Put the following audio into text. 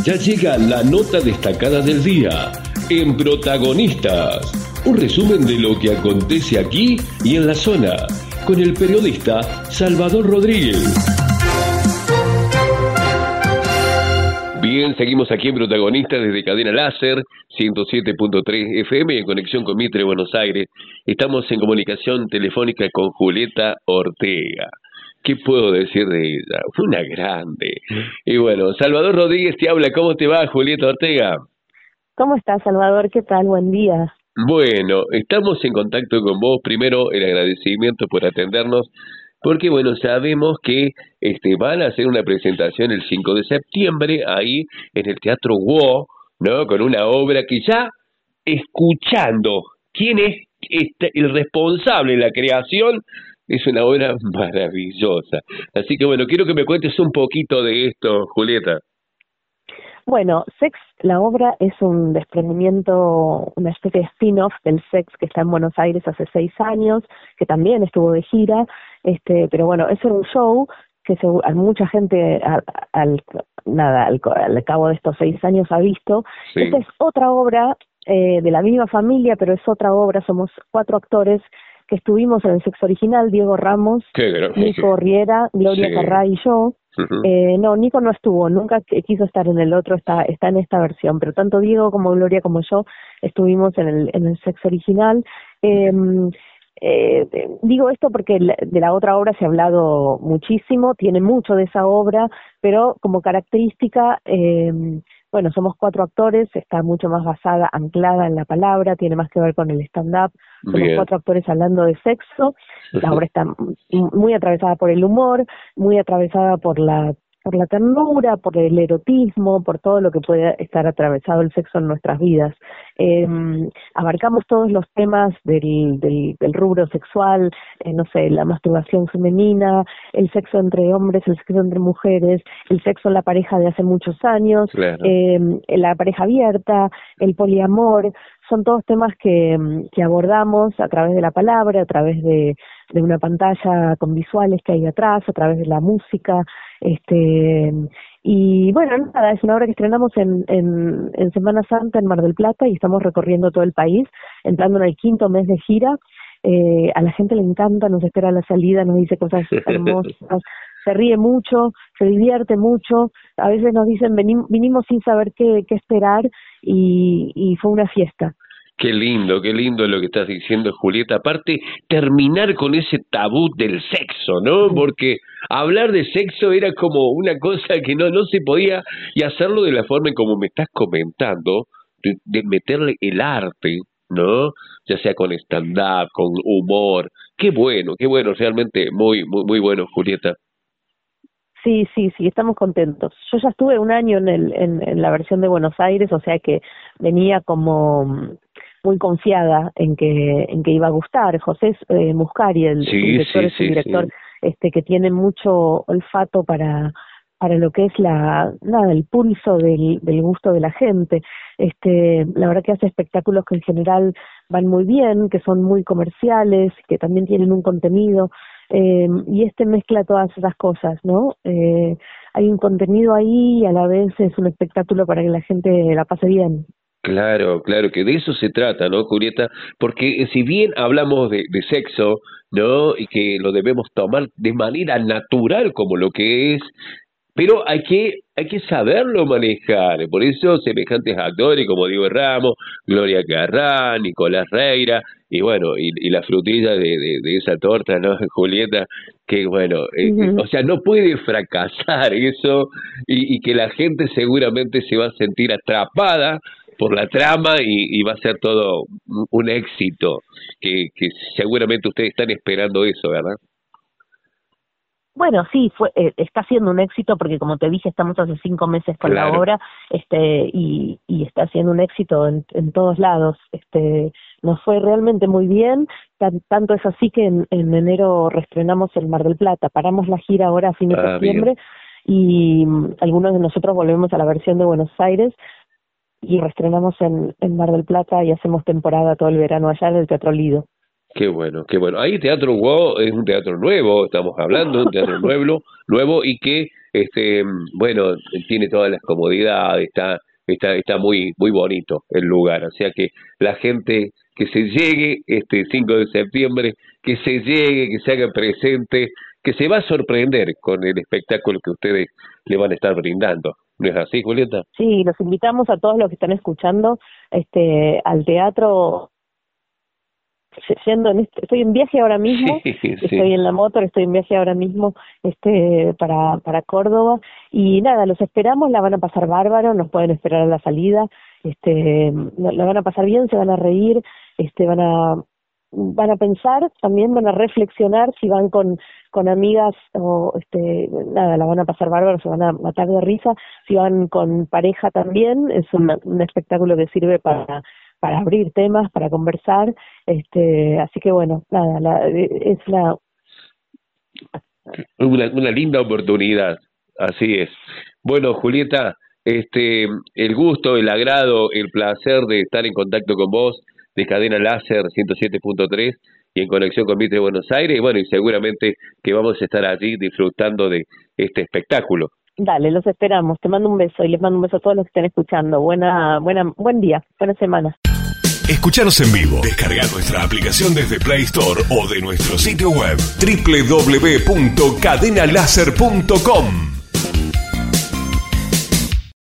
Ya llega la nota destacada del día en Protagonistas. Un resumen de lo que acontece aquí y en la zona, con el periodista Salvador Rodríguez. Bien, seguimos aquí en Protagonistas desde Cadena Láser, 107.3 FM y en conexión con Mitre, Buenos Aires. Estamos en comunicación telefónica con Julieta Ortega. ¿Qué puedo decir de ella? Una grande. Y bueno, Salvador Rodríguez te habla. ¿Cómo te va, Julieta Ortega? ¿Cómo estás, Salvador? ¿Qué tal? Buen día. Bueno, estamos en contacto con vos. Primero, el agradecimiento por atendernos, porque bueno, sabemos que van a hacer una presentación el 5 de septiembre ahí en el Teatro WOW, ¿no? Con una obra que ya, escuchando quién es el responsable de la creación, es una obra maravillosa. Así que bueno, quiero que me cuentes un poquito de esto, Julieta. Bueno, Sex, la obra, es un desprendimiento, una especie de spin-off del Sex que está en Buenos Aires hace 6 años, que también estuvo de gira, pero bueno, eso era un show que a mucha gente al cabo de estos 6 años ha visto. Sí. Esta es otra obra de la misma familia, pero es otra obra, somos 4 actores que estuvimos en el Sex original: Diego Ramos, Nico Riera, Gloria Carrá y yo. No, Nico no estuvo, nunca quiso estar en el otro, está en esta versión, pero tanto Diego como Gloria como yo estuvimos en el Sex original. Digo esto porque de la otra obra se ha hablado muchísimo, tiene mucho de esa obra, pero como característica, bueno, somos 4 actores, está mucho más basada, anclada en la palabra, tiene más que ver con el stand-up. Somos 4 actores hablando de sexo. La obra está muy atravesada por el humor, muy atravesada por la ternura, por el erotismo, por todo lo que puede estar atravesado el sexo en nuestras vidas. Abarcamos todos los temas del rubro sexual, no sé, la masturbación femenina, el sexo entre hombres, el sexo entre mujeres, el sexo en la pareja de hace muchos años, claro. La pareja abierta, el poliamor. Son todos temas que abordamos a través de la palabra, a través de una pantalla con visuales que hay atrás, a través de la música. Y bueno, nada, es una obra que estrenamos en Semana Santa en Mar del Plata y estamos recorriendo todo el país, entrando en el 5º mes de gira. A la gente le encanta, nos espera a la salida, nos dice cosas hermosas, se ríe mucho, se divierte mucho. A veces nos dicen, vinimos sin saber qué esperar y fue una fiesta. Qué lindo lo que estás diciendo, Julieta. Aparte, terminar con ese tabú del sexo, ¿no? Porque hablar de sexo era como una cosa que no se podía, y hacerlo de la forma en como me estás comentando, de meterle el arte, ¿no? Ya sea con stand-up, con humor. Qué bueno, realmente muy bueno, Julieta. Sí, estamos contentos. Yo ya estuve 1 año en la versión de Buenos Aires, o sea que venía como muy confiada en que iba a gustar. José Muscari, el director, es un director que tiene mucho olfato para lo que es el pulso del gusto de la gente. La verdad que hace espectáculos que en general van muy bien, que son muy comerciales, que también tienen un contenido, y mezcla todas esas cosas, ¿no? Hay un contenido ahí y a la vez es un espectáculo para que la gente la pase bien. Claro, que de eso se trata, ¿no, Julieta? Porque si bien hablamos de sexo, ¿no? Y que lo debemos tomar de manera natural como lo que es, pero hay que saberlo manejar. Por eso semejantes actores como Diego Ramos, Gloria Carrá, Nicolás Reira, y bueno, y la frutilla de esa torta, ¿no, Julieta? Que bueno, o sea, no puede fracasar eso, y que la gente seguramente se va a sentir atrapada por la trama y va a ser todo un éxito, que seguramente ustedes están esperando eso, ¿verdad? Bueno, sí, está siendo un éxito porque, como te dije, estamos hace 5 meses con la obra, y está siendo un éxito en todos lados. Nos fue realmente muy bien, tanto es así que en enero reestrenamos en Mar del Plata, paramos la gira ahora a fin de septiembre, y algunos de nosotros volvemos a la versión de Buenos Aires y reestrenamos en Mar del Plata y hacemos temporada todo el verano allá en el Teatro Lido. Qué bueno, qué bueno. Ahí Teatro WOW es un teatro nuevo, estamos hablando, un teatro nuevo y que, bueno, tiene todas las comodidades, está muy, muy bonito el lugar. O sea que la gente que se llegue este 5 de septiembre, que se llegue, que se haga presente, que se va a sorprender con el espectáculo que ustedes le van a estar brindando. ¿No es así, Julieta? Sí, los invitamos a todos los que están escuchando al teatro. Estoy en viaje ahora mismo, Sí, sí. estoy en la moto, estoy en viaje ahora mismo para Córdoba y nada, los esperamos, la van a pasar bárbaro, nos pueden esperar a la salida, la van a pasar bien, se van a reír, van a pensar, también van a reflexionar si van con amigas o nada, la van a pasar bárbaro, se van a matar de risa, si van con pareja también, es un espectáculo que sirve para abrir temas, para conversar, así que bueno, nada, es una linda oportunidad, así es. Bueno, Julieta, el gusto, el agrado, el placer de estar en contacto con vos, de Cadena Láser 107.3 y en conexión con Mitre Buenos Aires, y bueno, y seguramente que vamos a estar allí disfrutando de este espectáculo. Dale, los esperamos, te mando un beso y les mando un beso a todos los que estén escuchando, buen día, buena semana. Escuchanos en vivo. Descarga nuestra aplicación desde Play Store o de nuestro sitio web www.cadenalaser.com.